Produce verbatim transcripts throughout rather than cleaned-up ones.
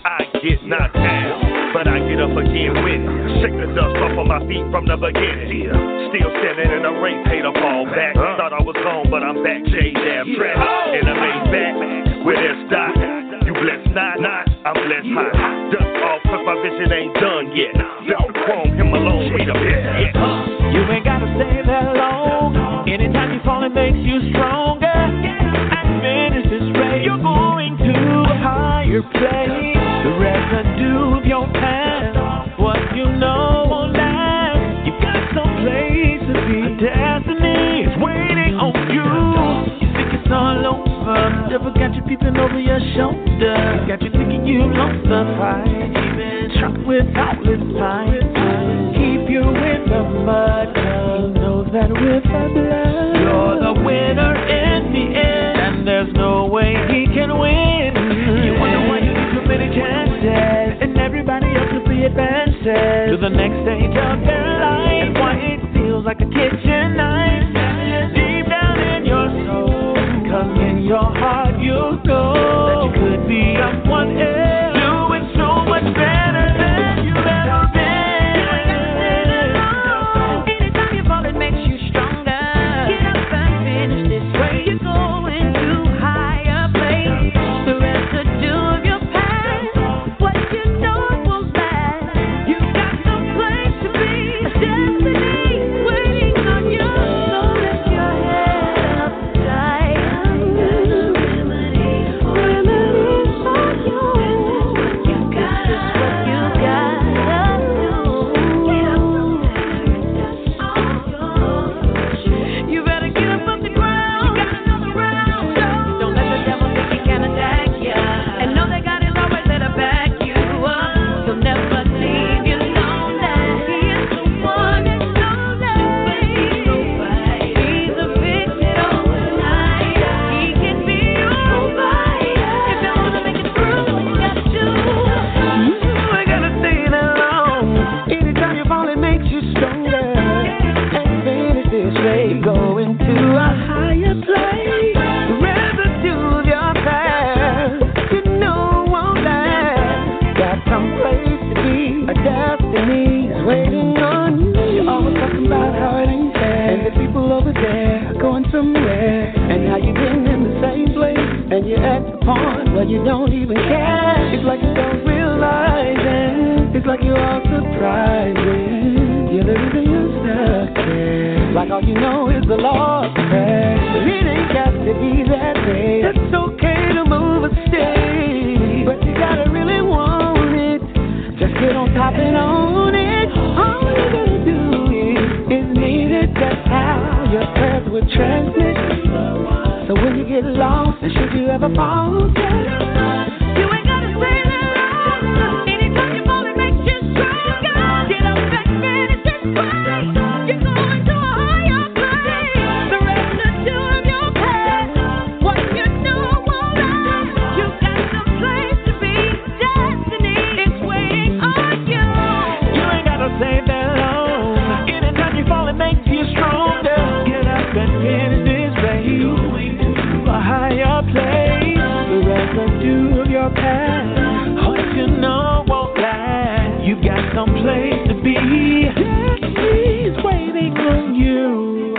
I get knocked down, but I get up again with it. Shake the dust off of my feet from the beginning. Still standing in the race, hate to fall back. Thought I was gone, but I'm back. J-Dab track in a main back with this dot. You blessed not, not, I'm blessed hot. Dust off, cause my vision ain't done yet. Just the chrome, him alone, we the best yet. You ain't gotta stay that long. Anytime you fall, it makes you stronger. And finish this race, you're going to a higher place. The residue of your past, what you know won't last. You got some place to be. Destiny is waiting on you. You think it's all over, never got you peeping over your shoulder. Got you thinking you lost the fight. You've been trapped with countless times. Keep you in the mud. He knows that with the blood, you're the winner in the end, and there's no way he can win. You wonder why you need so many chances, and everybody else will be advances to the next stage of their life. And why it feels like a kitchen knife deep down in your soul, cause in your heart you know that you could be someone else, doing so much better than you've ever been. Well, you don't even care. It's like you don't realize it. It's like you're all surprising. You're living your success. Like all you know is the law of past. But it ain't got to be that way. It's okay to move a stage, but you gotta really want it. Just get on top and own it. All you gotta do is, is need it. That's how your prayers would transmit. So when you get lost, and should you ever fall, you ain't gotta say that long. Anytime you fall, it makes you stronger. Get up and finish this fight. You're going to a higher place. The residue of your past, what you know won't last. You got no place to be. Destiny is waiting on you. You ain't gotta say that long. Anytime you fall, it makes you stronger. Get up and finish this race. A higher place, the residue of your past, what you know won't last. You got some place to be. Destiny's waiting on you.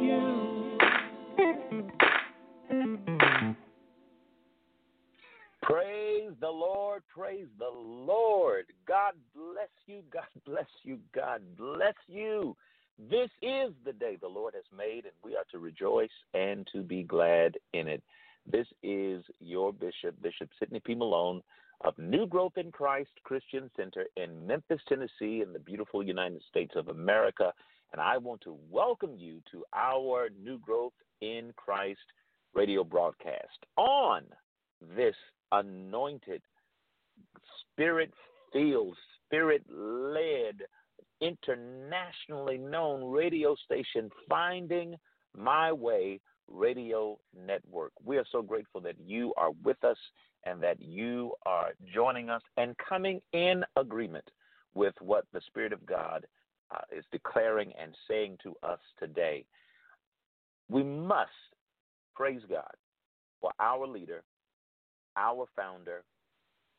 Praise the Lord, praise the Lord. God bless you, God bless you, God bless you. This is the day the Lord has made, and we are to rejoice and to be glad in it. This is your bishop, Bishop Sidney P. Malone of New Growth in Christ Christian Center in Memphis, Tennessee, in the beautiful United States of America. And I want to welcome you to our New Growth in Christ radio broadcast on this anointed, spirit-filled, spirit-led, internationally known radio station, Finding My Way Radio Network. We are so grateful that you are with us and that you are joining us and coming in agreement with what the Spirit of God uh, is declaring and saying to us today. We must praise God for our leader, our founder,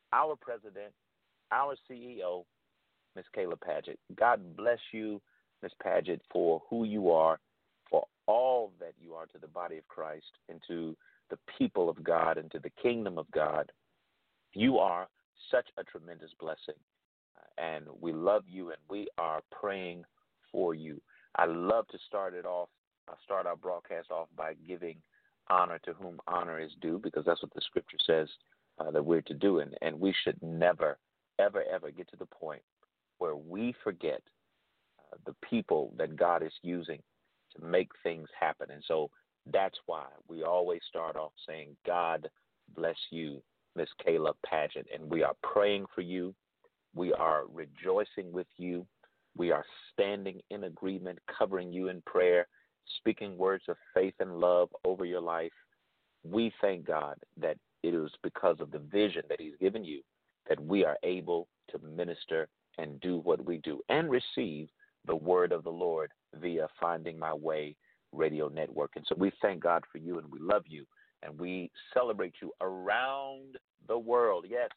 our president, our C E O, Miss Kayla Padgett. God bless you, Miss Padgett, for who you are, for all that you are to the body of Christ and to the people of God and to the kingdom of God. You are such a tremendous blessing, and we love you, and we are praying for you. I love to start it off, uh, start our broadcast off by giving honor to whom honor is due, because that's what the scripture says uh, that we're to do, and, and we should never, ever, ever get to the point where we forget uh, the people that God is using to make things happen. And so that's why we always start off saying, God bless you, Miss Kayla Padgett, and we are praying for you. We are rejoicing with you. We are standing in agreement, covering you in prayer, speaking words of faith and love over your life. We thank God that it is because of the vision that he's given you that we are able to minister and do what we do and receive the word of the Lord via Finding My Way Radio Network. And so we thank God for you, and we love you, and we celebrate you around the world. Yes,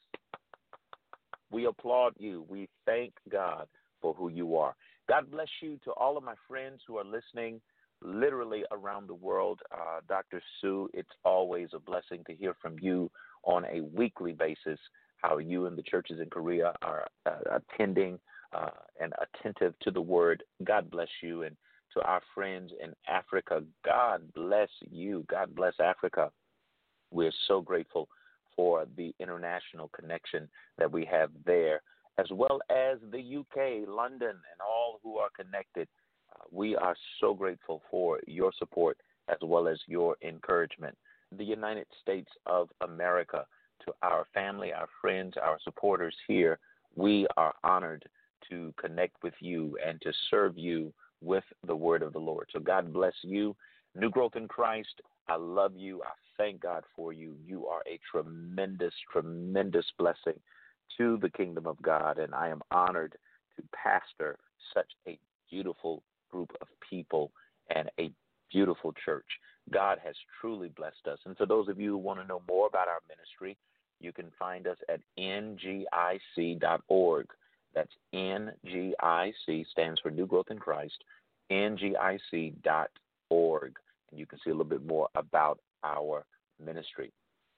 we applaud you. We thank God for who you are. God bless you to all of my friends who are listening literally around the world. Uh, Doctor Sue, it's always a blessing to hear from you on a weekly basis, how you and the churches in Korea are uh, attending uh, and attentive to the word. God bless you. And to our friends in Africa, God bless you. God bless Africa. We're so grateful for the international connection that we have there, as well as the U K, London, and all who are connected. Uh, we are so grateful for your support as well as your encouragement. The United States of America, to our family, our friends, our supporters here, we are honored to connect with you and to serve you with the word of the Lord. So God bless you. New Growth in Christ, I love you. I thank God for you. You are a tremendous, tremendous blessing to the kingdom of God, and I am honored to pastor such a beautiful group of people and a beautiful church. God has truly blessed us. And for those of you who want to know more about our ministry, you can find us at N G I C dot org. That's N G I C, stands for New Growth in Christ, N G I C dot org. And you can see a little bit more about our ministry.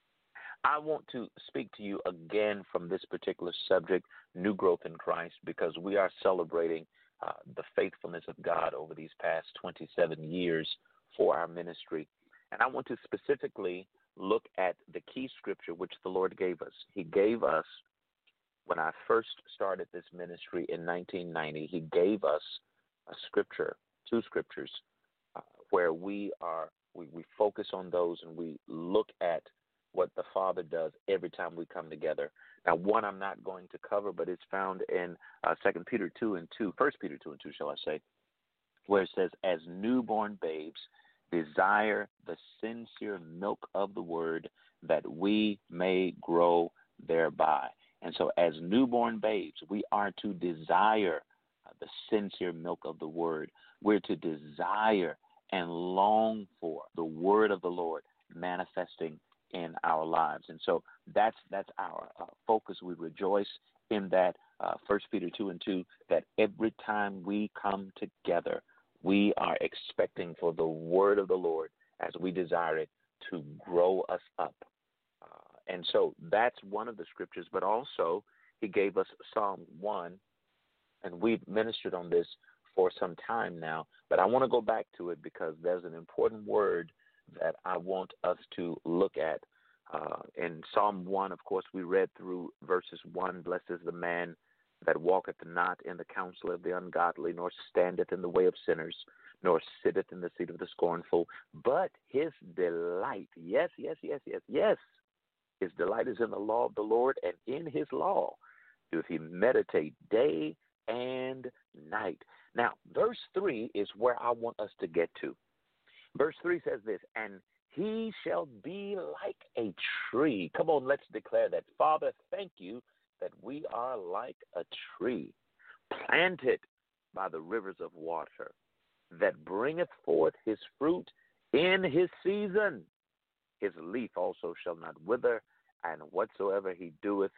I want to speak to you again from this particular subject, New Growth in Christ, because we are celebrating uh, the faithfulness of God over these past twenty-seven years for our ministry. And I want to specifically look at the key scripture which the Lord gave us. He gave us, when I first started this ministry in nineteen ninety, he gave us a scripture, two scriptures, uh, where we are, we, we focus on those and we look at what the Father does every time we come together. Now, one I'm not going to cover, but it's found in uh, Second Peter two and two, First Peter two and two, shall I say, where it says, as newborn babes, desire the sincere milk of the word, that we may grow thereby. And so as newborn babes, we are to desire the sincere milk of the word. We're to desire and long for the word of the Lord manifesting in our lives. And so that's that's our uh, focus. We rejoice in that, uh, First Peter two and two, that every time we come together, we are expecting for the word of the Lord, as we desire it, to grow us up. Uh, and so that's one of the scriptures, but also he gave us Psalm one, and we've ministered on this for some time now, but I want to go back to it because there's an important word that I want us to look at. Uh, in Psalm one, of course, we read through verses one, blessed is the man that walketh not in the counsel of the ungodly, nor standeth in the way of sinners, nor sitteth in the seat of the scornful, but his delight, yes, yes, yes, yes, yes, his delight is in the law of the Lord, and in his law doth he meditate day and night. Now, verse three is where I want us to get to. Verse three says this, and he shall be like a tree. Come on, let's declare that. Father, thank you that we are like a tree planted by the rivers of water, that bringeth forth his fruit in his season. His leaf also shall not wither, and whatsoever he doeth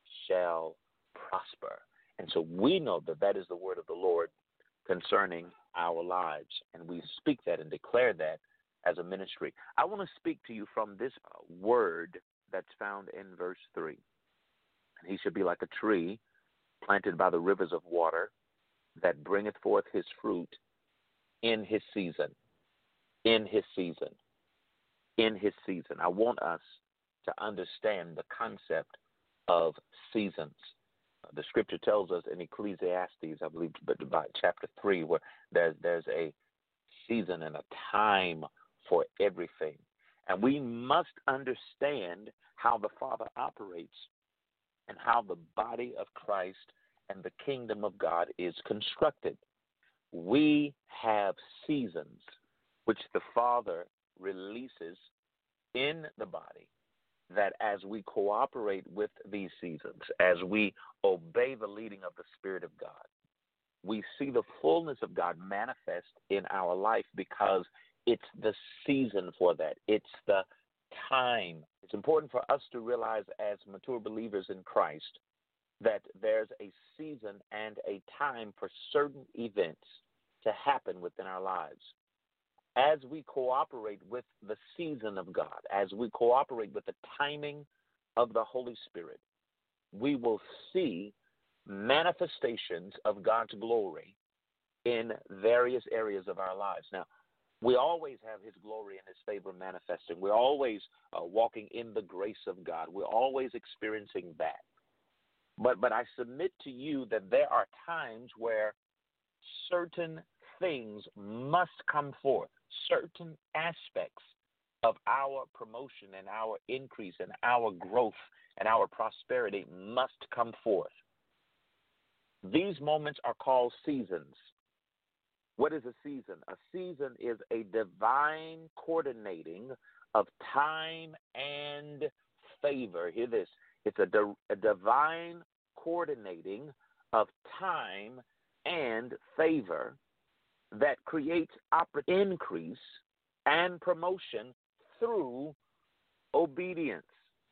shall prosper. And so we know that that is the word of the Lord concerning our lives, and we speak that and declare that as a ministry. I want to speak to you from this word that's found in verse three. And he should be like a tree planted by the rivers of water that bringeth forth his fruit in his season, in his season, in his season. I want us to understand the concept of seasons. The scripture tells us in Ecclesiastes, I believe, about chapter three, where there's there's a season and a time for everything. And we must understand how the Father operates and how the body of Christ and the kingdom of God is constructed. We have seasons which the Father releases in the body, that as we cooperate with these seasons, as we obey the leading of the Spirit of God, we see the fullness of God manifest in our life, because it's the season for that. It's the time. It's important for us to realize as mature believers in Christ that there's a season and a time for certain events to happen within our lives. As we cooperate with the season of God, as we cooperate with the timing of the Holy Spirit, we will see manifestations of God's glory in various areas of our lives. Now, we always have his glory and his favor manifesting. We're always uh, walking in the grace of God. We're always experiencing that. But but I submit to you that there are times where certain things must come forth. Certain aspects of our promotion and our increase and our growth and our prosperity must come forth. These moments are called seasons. What is a season? A season is a divine coordinating of time and favor. Hear this. It's a, di- a divine coordinating of time and favor that creates increase and promotion through obedience.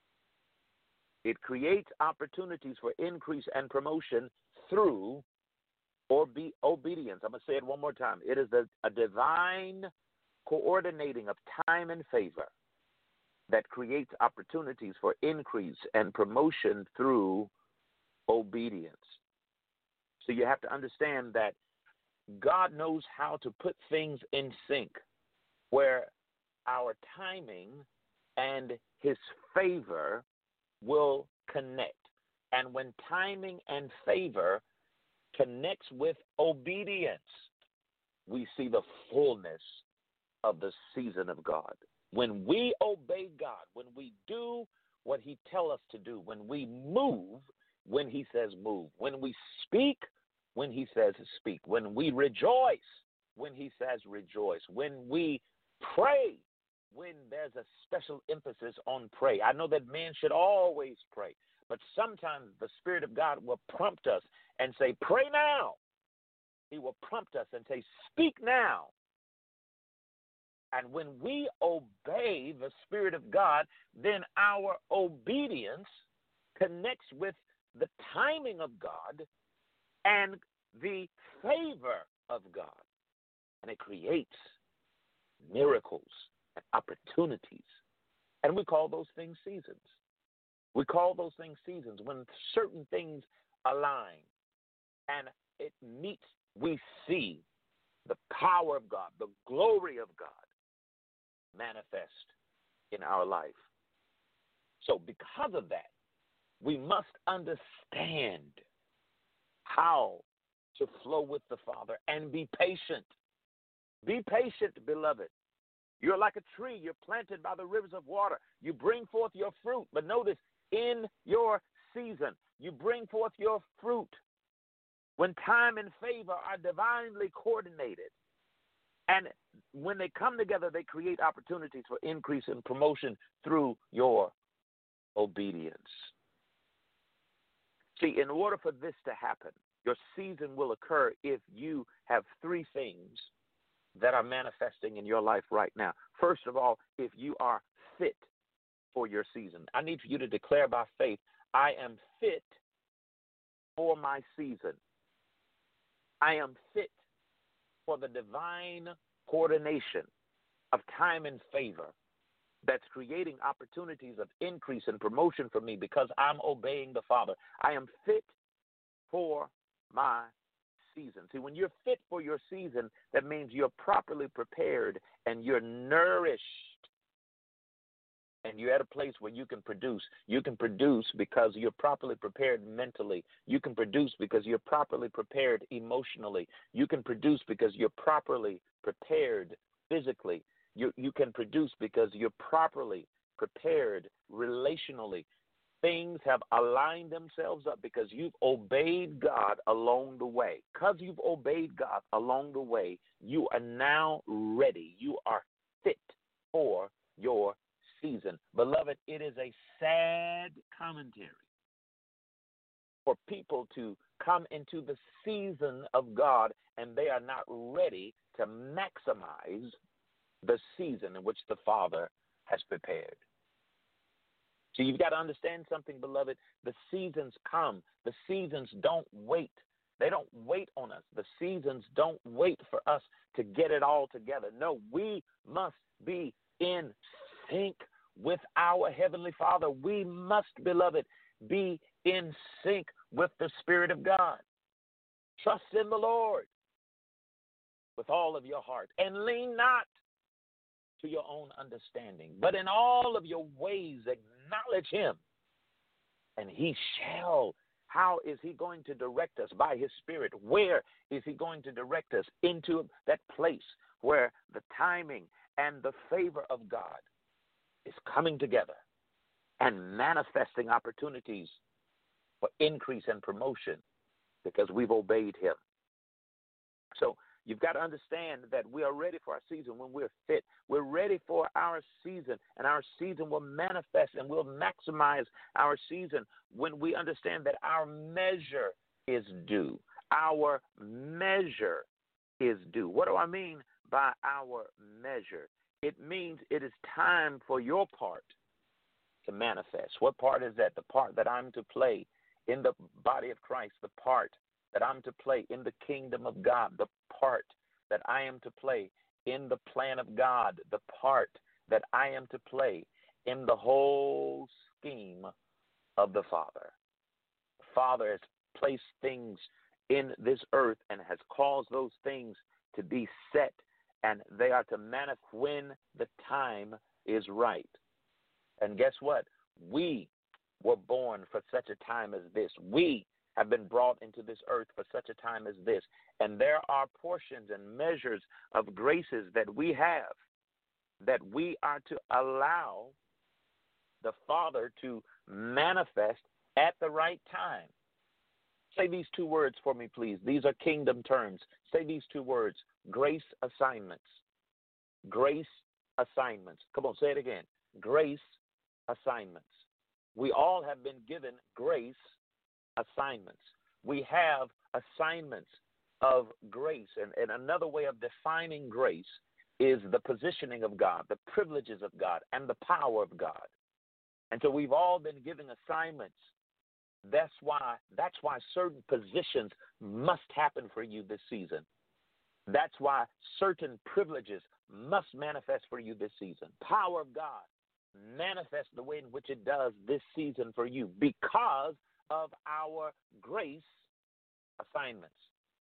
It creates opportunities for increase and promotion through or be obedience. I'm going to say it one more time. It is a, a divine coordinating of time and favor that creates opportunities for increase and promotion through obedience. So you have to understand that God knows how to put things in sync where our timing and his favor will connect. And when timing and favor connects with obedience, we see the fullness of the season of God. When we obey God, when we do what he tells us to do, when we move when he says move, when we speak when he says speak, when we rejoice when he says rejoice, when we pray when there's a special emphasis on pray. I know that men should always pray, but sometimes the Spirit of God will prompt us and say, pray now. He will prompt us and say, speak now. And when we obey the Spirit of God, then our obedience connects with the timing of God and the favor of God. And it creates miracles and opportunities. And we call those things seasons. We call those things seasons when certain things align and it meets, we see the power of God, the glory of God manifest in our life. So because of that, we must understand how to flow with the Father and be patient. Be patient, beloved. You're like a tree. You're planted by the rivers of water. You bring forth your fruit. But notice, in your season, you bring forth your fruit when time and favor are divinely coordinated. And when they come together, they create opportunities for increase and promotion through your obedience. See, in order for this to happen, your season will occur if you have three things that are manifesting in your life right now. First of all, if you are fit for your season. I need for you to declare by faith, I am fit for my season. I am fit for the divine coordination of time and favor that's creating opportunities of increase and promotion for me because I'm obeying the Father. I am fit for my season. See, when you're fit for your season, that means you're properly prepared and you're nourished. And you're at a place where you can produce. You can produce because you're properly prepared mentally. You can produce because you're properly prepared emotionally. You can produce because you're properly prepared physically. You, you can produce because you're properly prepared relationally. Things have aligned themselves up because you've obeyed God along the way. Because you've obeyed God along the way, you are now ready. You are fit for your season. Beloved, it is a sad commentary for people to come into the season of God and they are not ready to maximize the season in which the Father has prepared. So you've got to understand something, beloved. The seasons come. The seasons don't wait. They don't wait on us. The seasons don't wait for us to get it all together. No, we must be in sync with our Heavenly Father. We must, beloved, be in sync with the Spirit of God. Trust in the Lord with all of your heart and lean not to your own understanding, but in all of your ways acknowledge Him, and He shall. How is He going to direct us? By His Spirit. Where is He going to direct us? Into that place where the timing and the favor of God is coming together and manifesting opportunities for increase and promotion because we've obeyed Him. So you've got to understand that we are ready for our season when we're fit. We're ready for our season, and our season will manifest and we'll maximize our season when we understand that our measure is due. Our measure is due. What do I mean by our measure? It means it is time for your part to manifest. What part is that? The part that I'm to play in the body of Christ, the part that I'm to play in the kingdom of God, the part that I am to play in the plan of God, the part that I am to play in the whole scheme of the Father. The Father has placed things in this earth and has caused those things to be set, and they are to manifest when the time is right. And guess what? We were born for such a time as this. We have been brought into this earth for such a time as this. And there are portions and measures of graces that we have that we are to allow the Father to manifest at the right time. Say these two words for me, please. These are kingdom terms. Say these two words: grace assignments. Grace assignments. Come on, say it again. Grace assignments. We all have been given grace assignments. We have assignments of grace. And, and another way of defining grace is the positioning of God, the privileges of God, and the power of God. And so we've all been given assignments. That's why, that's why certain positions must happen for you this season. That's why certain privileges must manifest for you this season. Power of God manifests the way in which it does this season for you because of our grace assignments.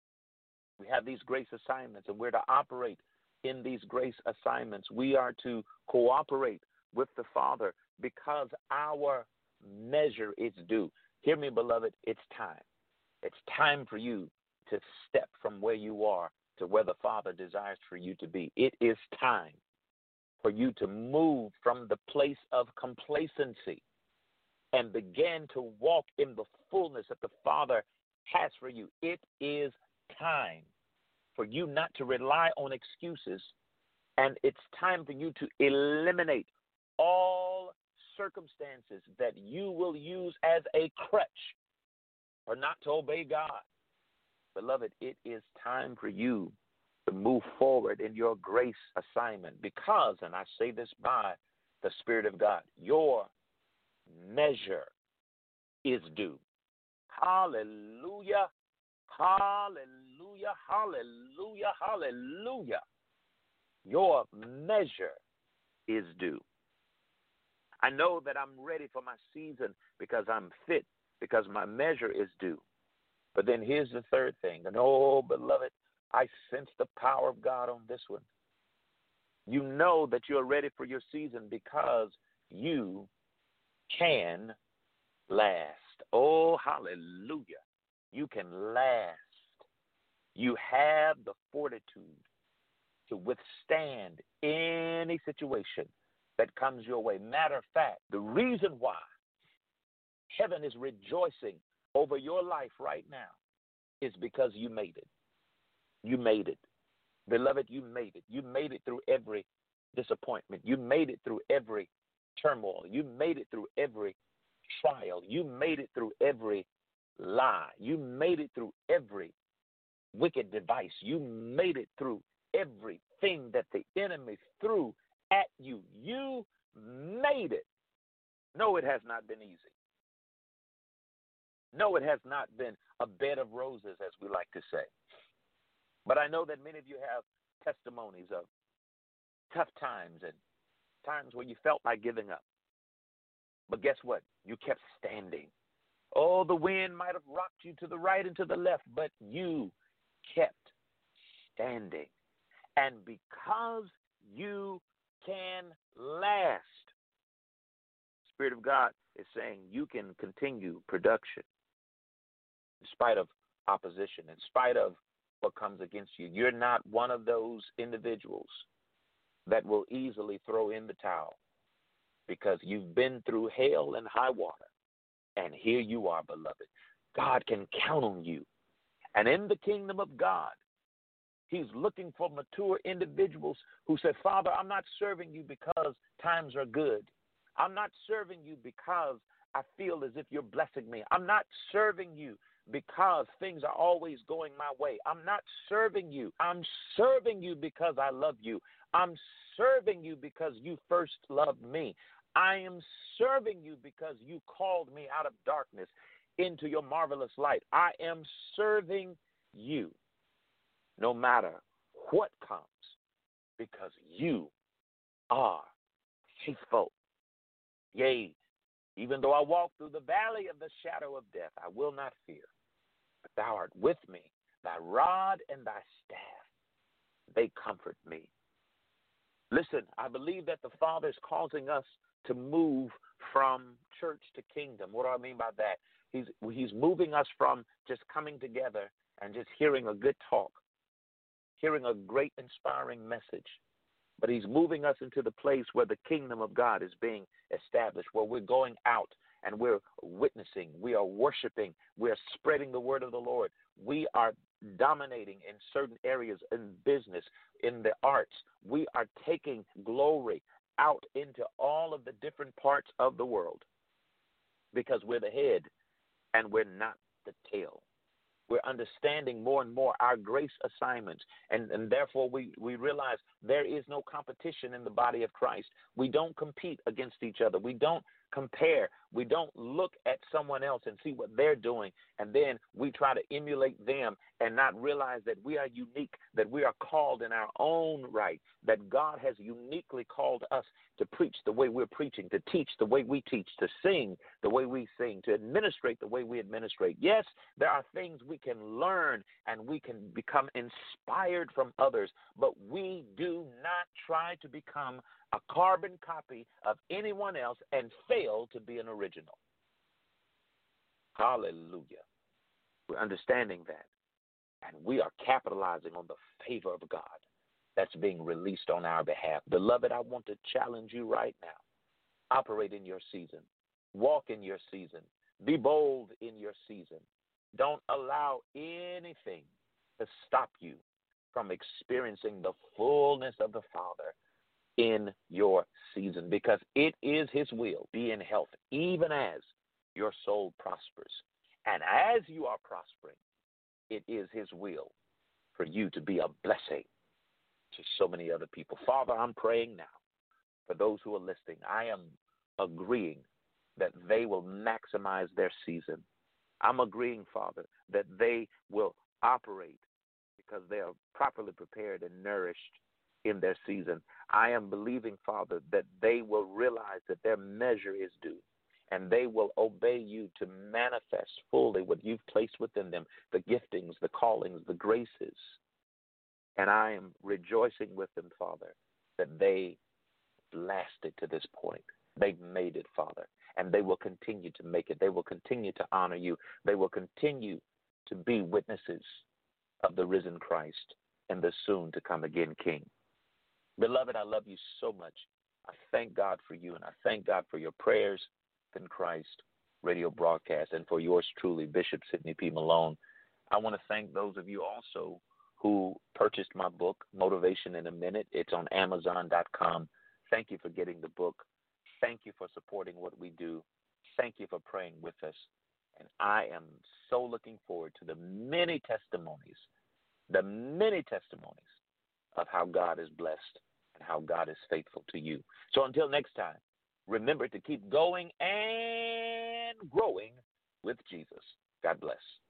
We have these grace assignments, and we're to operate in these grace assignments. We are to cooperate with the Father because our measure is due. Hear me, beloved, it's time. It's time for you to step from where you are to where the Father desires for you to be. It is time for you to move from the place of complacency and begin to walk in the fullness that the Father has for you. It is time for you not to rely on excuses, and it's time for you to eliminate all circumstances that you will use as a crutch or not to obey God. Beloved, it is time for you to move forward in your grace assignment because, and I say this by the Spirit of God, your measure is due. Hallelujah. Hallelujah. Hallelujah. Hallelujah. Your measure is due. I know that I'm ready for my season because I'm fit, because my measure is due. But then here's the third thing. And oh, beloved, I sense the power of God on this one. You know that you're ready for your season because you can last. Oh, hallelujah. You can last. You have the fortitude to withstand any situation that comes your way. Matter of fact, the reason why heaven is rejoicing over your life right now is because you made it. You made it. Beloved, you made it. You made it through every disappointment. You made it through every turmoil. You made it through every trial. You made it through every lie. You made it through every wicked device. You made it through everything that the enemy threw at you. You made it. No, it has not been easy. No, it has not been a bed of roses, as we like to say. But I know that many of you have testimonies of tough times and times where you felt like giving up. But guess what? You kept standing. Oh, the wind might have rocked you to the right and to the left, but you kept standing. And because you can last, Spirit of God is saying you can continue production in spite of opposition, in spite of what comes against you. You're not one of those individuals that will easily throw in the towel because you've been through hell and high water. And here you are, beloved. God can count on you. And in the kingdom of God, he's looking for mature individuals who say, Father, I'm not serving you because times are good. I'm not serving you because I feel as if you're blessing me. I'm not serving you because things are always going my way. I'm not serving you. I'm serving you because I love you. I'm serving you because you first loved me. I am serving you because you called me out of darkness into your marvelous light. I am serving you no matter what comes because you are faithful. Yea, even though I walk through the valley of the shadow of death, I will not fear. But thou art with me, thy rod and thy staff, they comfort me. Listen, I believe that the Father is causing us to move from church to kingdom. What do I mean by that? He's, he's moving us from just coming together and just hearing a good talk, hearing a great inspiring message. But he's moving us into the place where the kingdom of God is being established, where we're going out and we're witnessing, we are worshiping, we are spreading the word of the Lord. We are dominating in certain areas in business, in the arts. We are taking glory out into all of the different parts of the world because we're the head and we're not the tail. We're understanding more and more our grace assignments, and, and therefore we, we realize there is no competition in the body of Christ. We don't compete against each other. We don't compare. We don't look at someone else and see what they're doing, and then we try to emulate them and not realize that we are unique, that we are called in our own right, that God has uniquely called us to preach the way we're preaching, to teach the way we teach, to sing the way we sing, to administrate the way we administrate. Yes, there are things we can learn and we can become inspired from others, but we do not try to become a carbon copy of anyone else and fail to be an original. Hallelujah. We're understanding that. And we are capitalizing on the favor of God that's being released on our behalf. Beloved, I want to challenge you right now. Operate in your season. Walk in your season. Be bold in your season. Don't allow anything to stop you from experiencing the fullness of the Father in your season, because it is his will. Be in health, even as your soul prospers. And as you are prospering, it is his will for you to be a blessing to so many other people. Father, I'm praying now for those who are listening. I am agreeing that they will maximize their season. I'm agreeing, Father, that they will operate because they are properly prepared and nourished in their season. I am believing, Father, that they will realize that their measure is due, and they will obey you to manifest fully what you've placed within them, the giftings, the callings, the graces. And I am rejoicing with them, Father, that they lasted to this point. They've made it, Father, and they will continue to make it. They will continue to honor you. They will continue to be witnesses of the risen Christ and the soon to come again King. Beloved, I love you so much. I thank God for you, and I thank God for your prayers in Christ radio broadcast, and for yours truly, Bishop Sidney P. Malone. I want to thank those of you also who purchased my book, Motivation in a Minute. It's on Amazon dot com. Thank you for getting the book. Thank you for supporting what we do. Thank you for praying with us. And I am so looking forward to the many testimonies, the many testimonies of how God is blessed and how God is faithful to you. So until next time, remember to keep going and growing with Jesus. God bless.